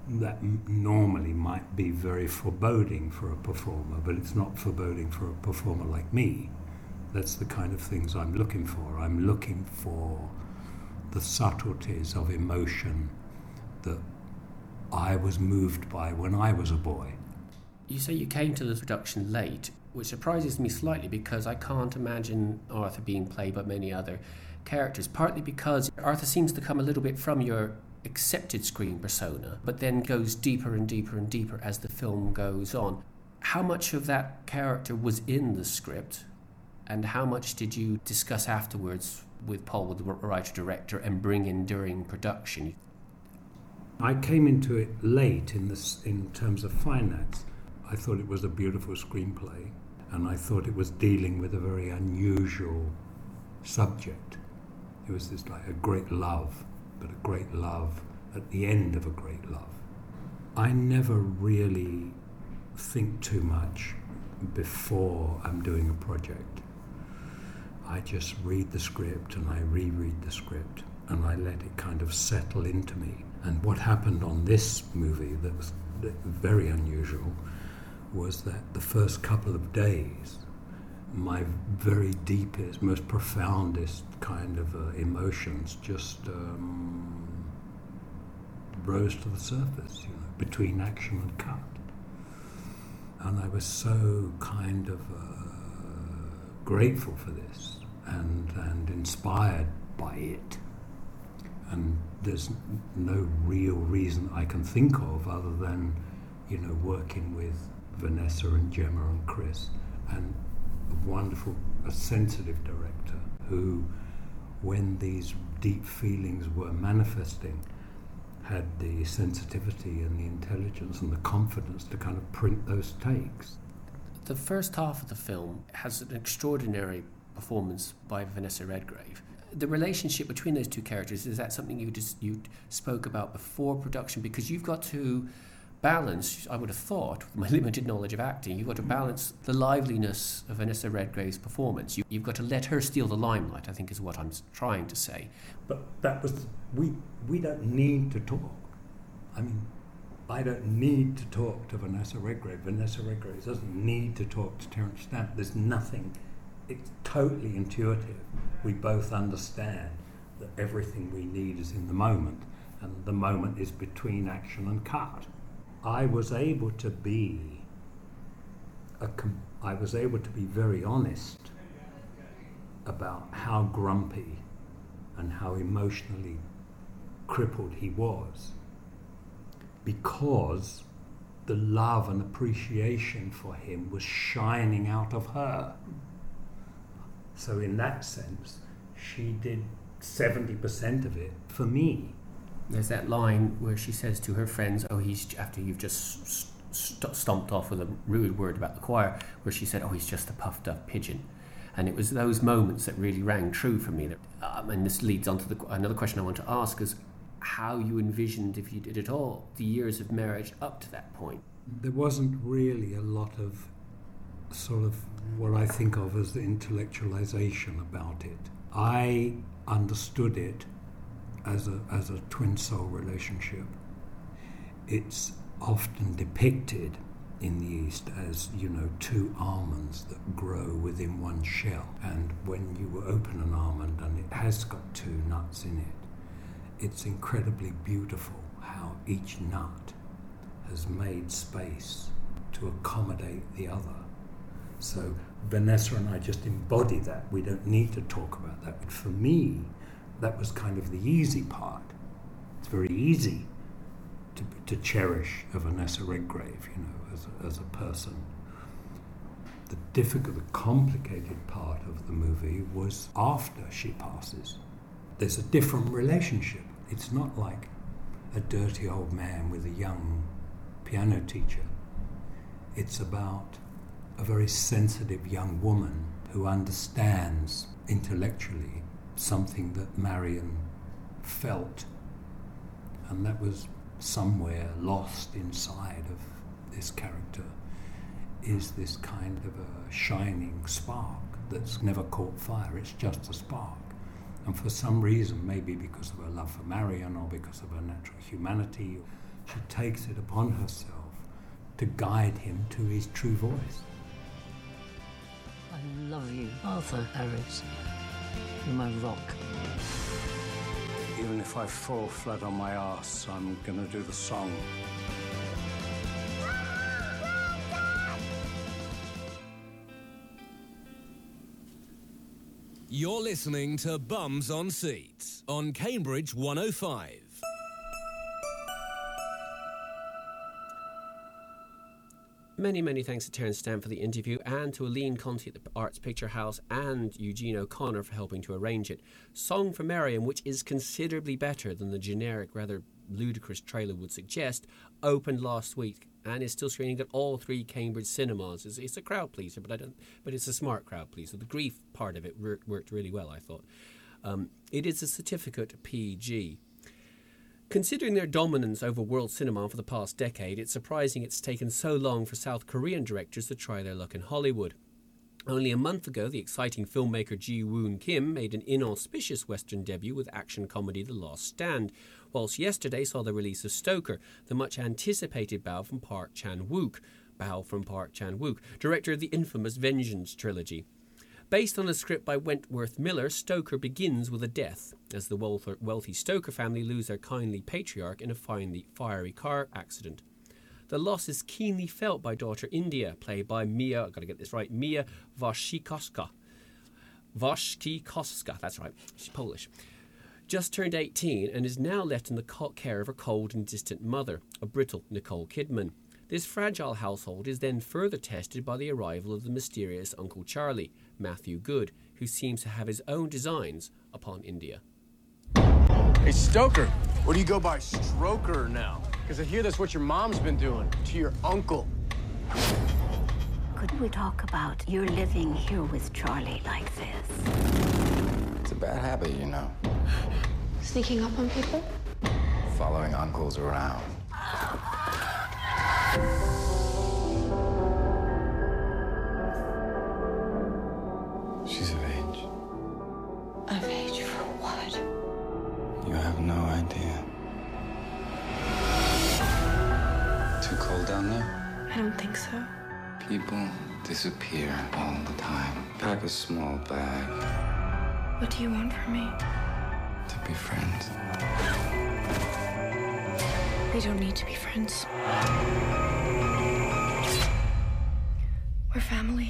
that normally might be very foreboding for a performer, but it's not foreboding for a performer like me. That's the kind of things I'm looking for. I'm looking for the subtleties of emotion that I was moved by when I was a boy. You say you came to the production late, which surprises me slightly because I can't imagine Arthur being played by many other characters, partly because Arthur seems to come a little bit from your accepted screen persona, but then goes deeper and deeper and deeper as the film goes on. How much of that character was in the script, and how much did you discuss afterwards with Paul, with the writer-director, and bring in during production? I came into it late in terms of finance. I thought it was a beautiful screenplay, and I thought it was dealing with a very unusual subject. It was this like a great love, but a great love at the end of a great love. I never really think too much before I'm doing a project. I just read the script and I reread the script and I let it kind of settle into me. And what happened on this movie that was very unusual was that the first couple of days, my very deepest, most profoundest kind of emotions just rose to the surface, you know, between action and cut. And I was so kind of grateful for this and inspired by it. And there's no real reason I can think of other than, you know, working with Vanessa and Gemma and Chris, and a sensitive director who, when these deep feelings were manifesting, had the sensitivity and the intelligence and the confidence to kind of print those takes. The first half of the film has an extraordinary performance by Vanessa Redgrave. The relationship between those two characters, is that something you spoke about before production? Because you've got to balance, I would have thought, with my limited knowledge of acting, you've got to balance the liveliness of Vanessa Redgrave's performance. You've got to let her steal the limelight, I think is what I'm trying to say. But that was, we don't need to talk. I mean, I don't need to talk to Vanessa Redgrave. Vanessa Redgrave doesn't need to talk to Terence Stamp. There's nothing, it's totally intuitive. We both understand that everything we need is in the moment, and the moment is between action and cut. I was able to be very honest about how grumpy and how emotionally crippled he was, because the love and appreciation for him was shining out of her. So in that sense, she did 70% of it for me. There's that line where she says to her friends, after you've just stomped off with a rude word about the choir, where she said, he's just a puffed up pigeon. And it was those moments that really rang true for me. And this leads on to another question I want to ask, is how you envisioned, if you did at all, the years of marriage up to that point. There wasn't really a lot of sort of what I think of as the intellectualization about it. I understood it as a twin soul relationship. It's often depicted in the East as, you know, two almonds that grow within one shell. And when you open an almond and it has got two nuts in it, it's incredibly beautiful how each nut has made space to accommodate the other. So Vanessa and I just embody that. We don't need to talk about that. But for me, that was kind of the easy part. It's very easy to cherish a Vanessa Redgrave, you know, as a person. The difficult, the complicated part of the movie was after she passes. There's a different relationship. It's not like a dirty old man with a young piano teacher. It's about a very sensitive young woman who understands intellectually something that Marion felt, and that was somewhere lost inside of this character is this kind of a shining spark that's never caught fire. It's just a spark, and for some reason, maybe because of her love for Marion or because of her natural humanity, she takes it upon herself to guide him to his true voice. I love you, Arthur Harris. You're my rock. Even if I fall flat on my ass, I'm gonna do the song. You're listening to Bums on Seats on Cambridge 105. Many thanks to Terence Stamp for the interview, and to Aline Conti at the Arts Picture House, and Eugene O'Connor for helping to arrange it. Song for Mariam, which is considerably better than the generic, rather ludicrous trailer would suggest, opened last week and is still screening at all 3 Cambridge cinemas. It's a crowd pleaser, but it's a smart crowd pleaser. The grief part of it worked really well, I thought. It is a certificate PG. Considering their dominance over world cinema for the past decade, it's surprising it's taken so long for South Korean directors to try their luck in Hollywood. Only a month ago, the exciting filmmaker Ji-woon Kim made an inauspicious Western debut with action comedy The Last Stand, whilst yesterday saw the release of Stoker, the much-anticipated Bao from Park Chan-wook, director of the infamous Vengeance trilogy. Based on a script by Wentworth Miller, Stoker begins with a death, as the wealthy Stoker family lose their kindly patriarch in a fiery car accident. The loss is keenly felt by daughter India, played by Mia Wasikowska. Wasikowska, that's right, she's Polish. Just turned 18 and is now left in the care of her cold and distant mother, a brittle Nicole Kidman. This fragile household is then further tested by the arrival of the mysterious Uncle Charlie, Matthew Good, who seems to have his own designs upon India. Hey, Stoker, or do you go by Stroker now? Because I hear that's what your mom's been doing to your uncle. Couldn't we talk about your living here with Charlie like this? It's a bad habit, you know. Sneaking up on people? Following uncles around. She's of age. Of age for what? You have no idea. Too cold down there? I don't think so. People disappear all the time. Pack a small bag. What do you want from me? To be friends. We don't need to be friends. We're family.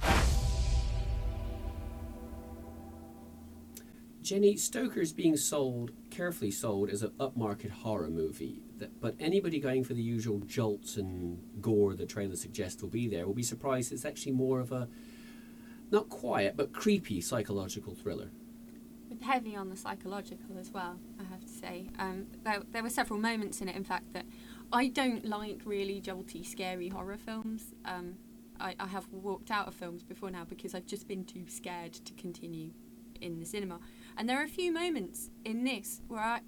Jenny, Stoker is being carefully sold as an upmarket horror movie, but anybody going for the usual jolts and gore the trailer suggests will be surprised it's actually more of a, not quiet, but creepy psychological thriller. Heavy on the psychological as well, I have to say. There were several moments in it, in fact, that I don't like really jolty, scary horror films. I have walked out of films before now because I've just been too scared to continue in the cinema. And there are a few moments in this where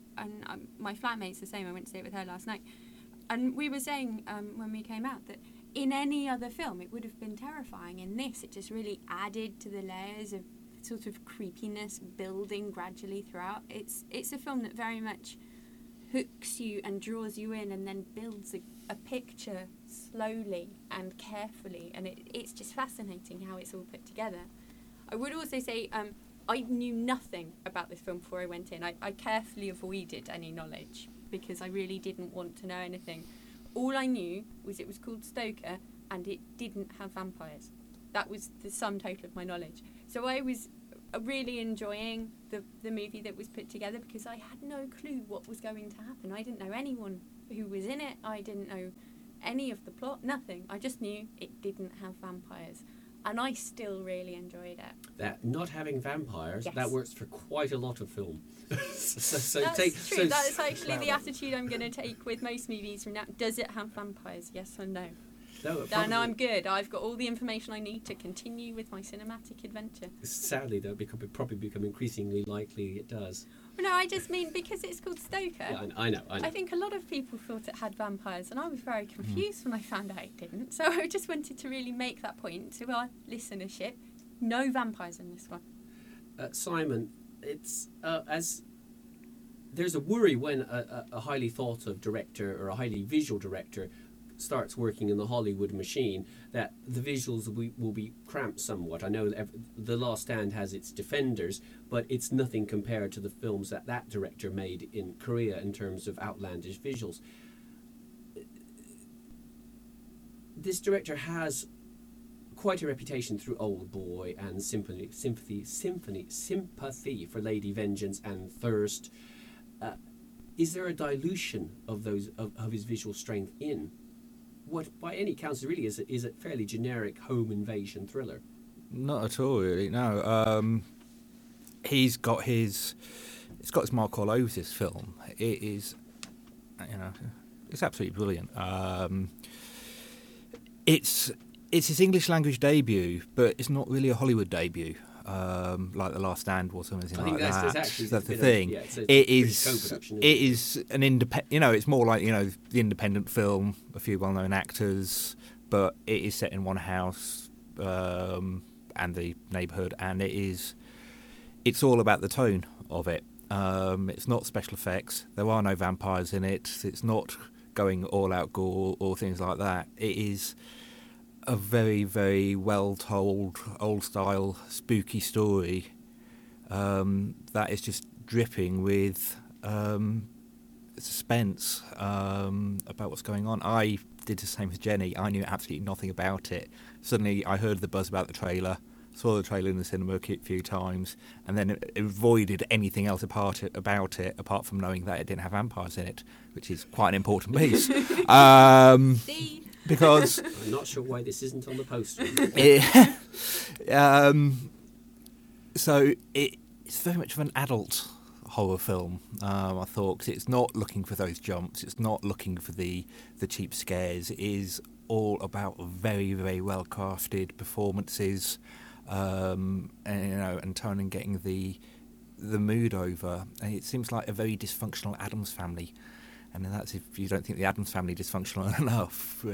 my flatmate's the same, I went to see it with her last night, and we were saying when we came out that in any other film it would have been terrifying. In this, it just really added to the layers of sort of creepiness building gradually throughout. It's a film that very much hooks you and draws you in and then builds a picture slowly and carefully, and it's just fascinating how it's all put together. I would also say I knew nothing about this film before I went in. I carefully avoided any knowledge because I really didn't want to know anything. All I knew was it was called Stoker and it didn't have vampires. That was the sum total of my knowledge. So I was really enjoying the movie that was put together because I had no clue what was going to happen. I didn't know anyone who was in it. I didn't know any of the plot, nothing. I just knew it didn't have vampires. And I still really enjoyed it. That not having vampires, yes. That works for quite a lot of film. That's true. That's actually the attitude I'm going to take with most movies from now. Does it have vampires? Yes or no? No, then I'm good. I've got all the information I need to continue with my cinematic adventure. Sadly, though, it probably become increasingly likely it does. Well, no, I just mean because it's called Stoker. Yeah, I know. I think a lot of people thought it had vampires, and I was very confused when I found out it didn't. So I just wanted to really make that point to our listenership. No vampires in this one. Simon, it's as there's a worry when a highly thought of director or a highly visual director starts working in the Hollywood machine, that the visuals will be cramped somewhat. I know The Last Stand has its defenders, but it's nothing compared to the films that director made in Korea in terms of outlandish visuals. This director has quite a reputation through Old Boy and Sympathy for Lady Vengeance and Thirst. Is there a dilution of those of his visual strength in what, by any counts, really is a fairly generic home invasion thriller? Not at all, really. No, it's got his mark all over this film. It is, it's absolutely brilliant. It's his English language debut, but it's not really a Hollywood debut, like The Last Stand was or anything like that. That's the thing. It is an independent. It's more like the independent film, a few well-known actors, but it is set in one house and the neighbourhood, and it's all about the tone of it. It's not special effects. There are no vampires in it. It's not going all-out gore or things like that. It is a very, very well-told, old-style, spooky story that is just dripping with suspense about what's going on. I did the same as Jenny. I knew absolutely nothing about it. Suddenly, I heard the buzz about the trailer, saw the trailer in the cinema a few times, and then avoided anything else about it, apart from knowing that it didn't have vampires in it, which is quite an important piece. Because I'm not sure why this isn't on the poster. So it's very much of an adult horror film, I thought, 'cause it's not looking for those jumps, it's not looking for the cheap scares. It is all about very, very well crafted performances, and tone and getting the mood over. And it seems like a very dysfunctional Addams Family. And that's if you don't think the Addams Family dysfunctional enough.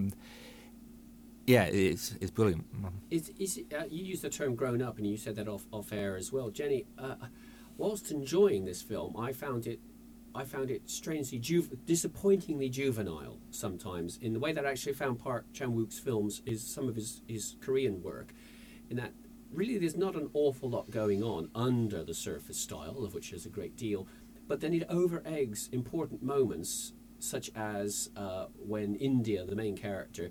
It's brilliant. Is it, you used the term grown up, and you said that off air as well. Jenny, whilst enjoying this film, I found it strangely disappointingly juvenile sometimes, in the way that I actually found Park Chan-wook's films is some of his Korean work, in that really there's not an awful lot going on under the surface style, of which there's a great deal. But then it over-eggs important moments, such as when India, the main character,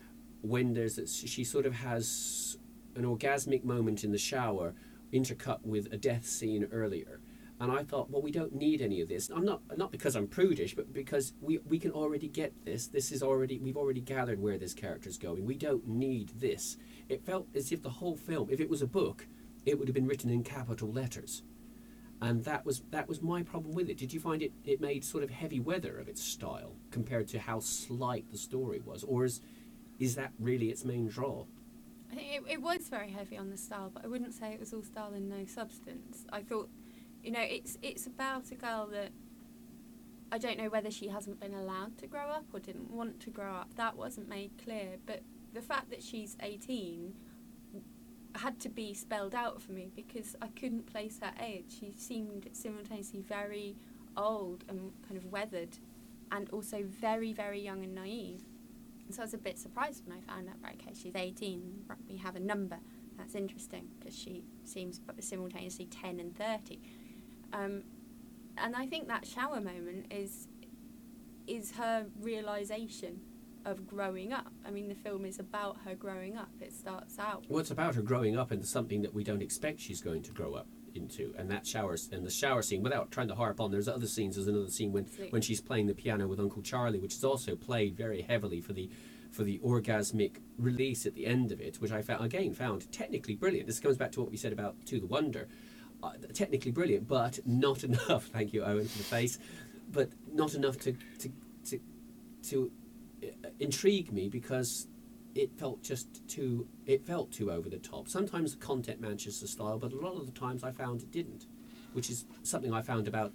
she sort of has an orgasmic moment in the shower, intercut with a death scene earlier. And I thought, well, we don't need any of this. I'm not because I'm prudish, but because we can already get this. We've already gathered where this character's going. We don't need this. It felt as if the whole film, if it was a book, it would have been written in capital letters. And that was my problem with it. Did you find it made sort of heavy weather of its style compared to how slight the story was? Or is that really its main draw? I think it was very heavy on the style, but I wouldn't say it was all style and no substance. I thought, it's about a girl that I don't know whether she hasn't been allowed to grow up or didn't want to grow up. That wasn't made clear. But the fact that she's 18 had to be spelled out for me, because I couldn't place her age. She seemed simultaneously very old and kind of weathered, and also very, very young and naive. And so I was a bit surprised when I found out, right, okay, she's 18, right, we have a number. That's interesting, because she seems simultaneously 10 and 30. And I think that shower moment is her realisation of growing up. I mean, the film is about her growing up. It starts out. Well, it's about her growing up into something that we don't expect she's going to grow up into, and the shower scene. Without trying to harp on, there's other scenes. There's another scene when she's playing the piano with Uncle Charlie, which is also played very heavily for the orgasmic release at the end of it, which I found technically brilliant. This comes back to what we said about To the Wonder. Technically brilliant, but not enough. Thank you, Owen, for the face. But not enough to intrigue me, because it felt too over the top. Sometimes the content matches the style, but a lot of the times I found it didn't, which is something I found about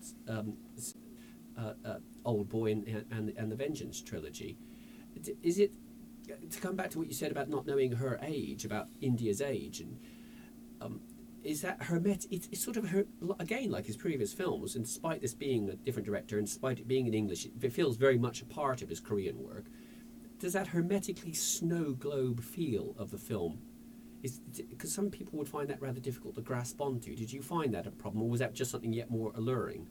Old Boy and the Vengeance trilogy. Is it, to come back to what you said about not knowing her age, about India's age, and is that it's sort of again like his previous films, and despite this being a different director and despite it being in English, it feels very much a part of his Korean work. Does that hermetically snow globe feel of the film, because some people would find that rather difficult to grasp onto? Did you find that a problem, or was that just something yet more alluring?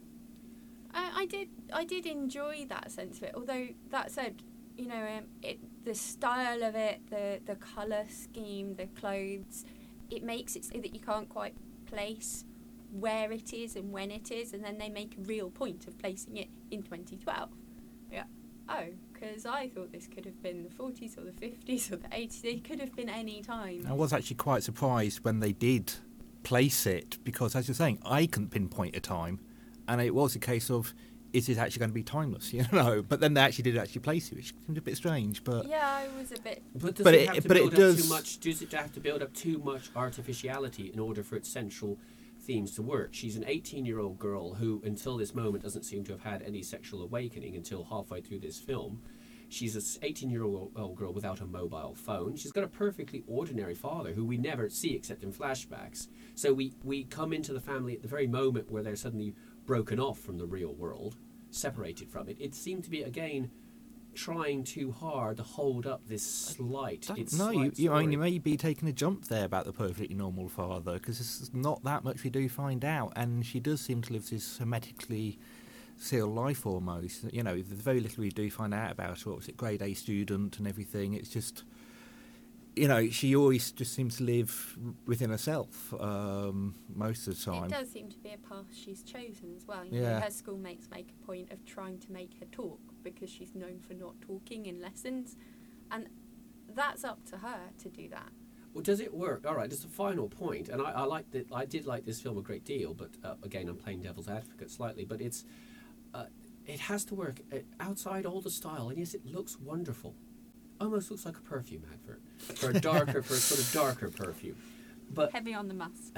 I did enjoy that sense of it. Although that said, you know, the style of it, the colour scheme, the clothes, it makes it so that you can't quite place where it is and when it is, and then they make a real point of placing it in 2012. Yeah. Oh, because I thought this could have been the 40s or the 50s or the 80s. It could have been any time. I was actually quite surprised when they did place it, because, as you're saying, I couldn't pinpoint a time, and it was a case of, is it actually going to be timeless, you know? But then they actually did place it, which seemed a bit strange. But yeah, I was a bit. But does it have to build up too much? Does it have to build up too much artificiality in order for its central themes to work? She's an 18-year-old girl who, until this moment, doesn't seem to have had any sexual awakening until halfway through this film. She's an 18-year-old girl without a mobile phone. She's got a perfectly ordinary father who we never see except in flashbacks. So we come into the family at the very moment where they're suddenly broken off from the real world, separated from it. It seemed to be, again, trying too hard to hold up this slight. You may be taking a jump there about the perfectly normal father, because there's not that much we do find out, and she does seem to live this hermetically sealed life almost. You know, there's very little we do find out about her. What was it, grade A student and everything. It's just, you know, she always just seems to live within herself most of the time. It does seem to be a path she's chosen as well. You know, her schoolmates make a point of trying to make her talk because she's known for not talking in lessons, and that's up to her to do that. Well, does it work? All right, just a final point, and I did like this film a great deal, but again, I'm playing devil's advocate slightly, but it has to work outside all the style, and yes, it looks wonderful. Almost looks like a perfume advert for a sort of darker perfume, but heavy on the musk.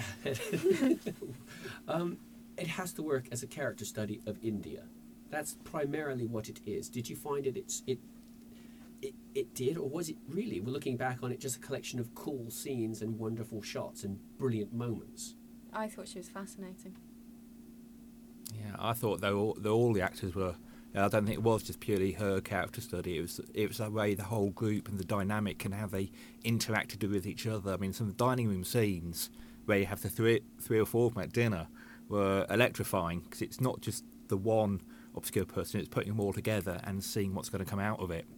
It has to work as a character study of India. That's primarily what it is. Did you find it did, or was it really, we're looking back on it, just a collection of cool scenes and wonderful shots and brilliant moments? I thought she was fascinating. Yeah, I thought all the actors were. I don't think it was just purely her character study. It was the way the whole group and the dynamic and how they interacted with each other. I mean, some of the dining room scenes where you have the three or four of them at dinner were electrifying, because it's not just the one obscure person; it's putting them all together and seeing what's going to come out of it.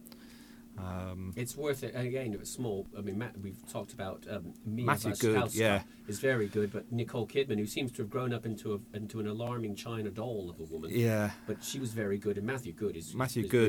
It's worth it. Again, it was small. I mean, we've talked about Mia Matthew Good, yeah, is very good, but Nicole Kidman, who seems to have grown up into an alarming China doll of a woman, yeah, but she was very good. And Matthew Good is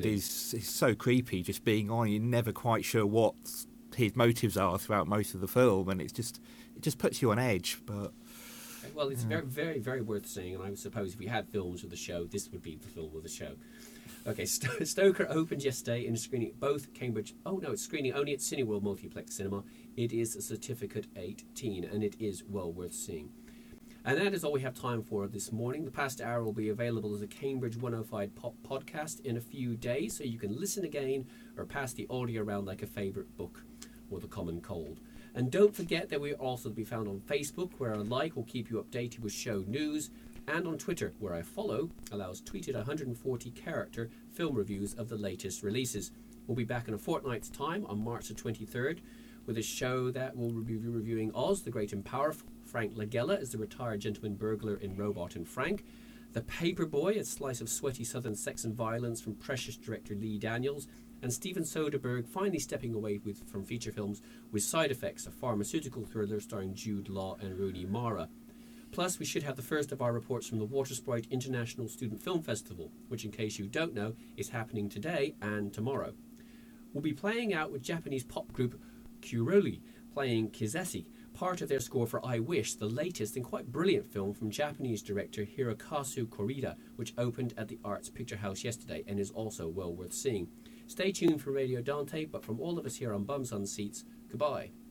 so creepy, just being on. You're never quite sure what his motives are throughout most of the film, and it just puts you on edge. But well, it's very, very, very worth seeing. And I would suppose if we had films of the show, this would be the film of the show. Okay, Stoker opened yesterday in screening at both Cambridge. Oh no, it's screening only at Cineworld Multiplex Cinema. It is a certificate 18, and it is well worth seeing. And that is all we have time for this morning. The past hour will be available as a Cambridge 105 Pop podcast in a few days, so you can listen again or pass the audio around like a favourite book or the common cold. And don't forget that we're also to be found on Facebook, where a like will keep you updated with show news, and on Twitter, where I follow allows tweeted 140-character film reviews of the latest releases. We'll be back in a fortnight's time on March the 23rd with a show that will be reviewing Oz, the Great and Powerful. Frank Langella is the retired gentleman burglar in Robot and Frank. The Paperboy, a slice of sweaty southern sex and violence from precious director Lee Daniels. And Steven Soderbergh finally stepping away from feature films with Side Effects, a pharmaceutical thriller starring Jude Law and Rooney Mara. Plus, we should have the first of our reports from the Watersprite International Student Film Festival, which, in case you don't know, is happening today and tomorrow. We'll be playing out with Japanese pop group Kuroli, playing Kizashi, part of their score for I Wish, the latest and quite brilliant film from Japanese director Hirokazu Korida, which opened at the Arts Picture House yesterday and is also well worth seeing. Stay tuned for Radio Dante, but from all of us here on Bums on Seats, goodbye.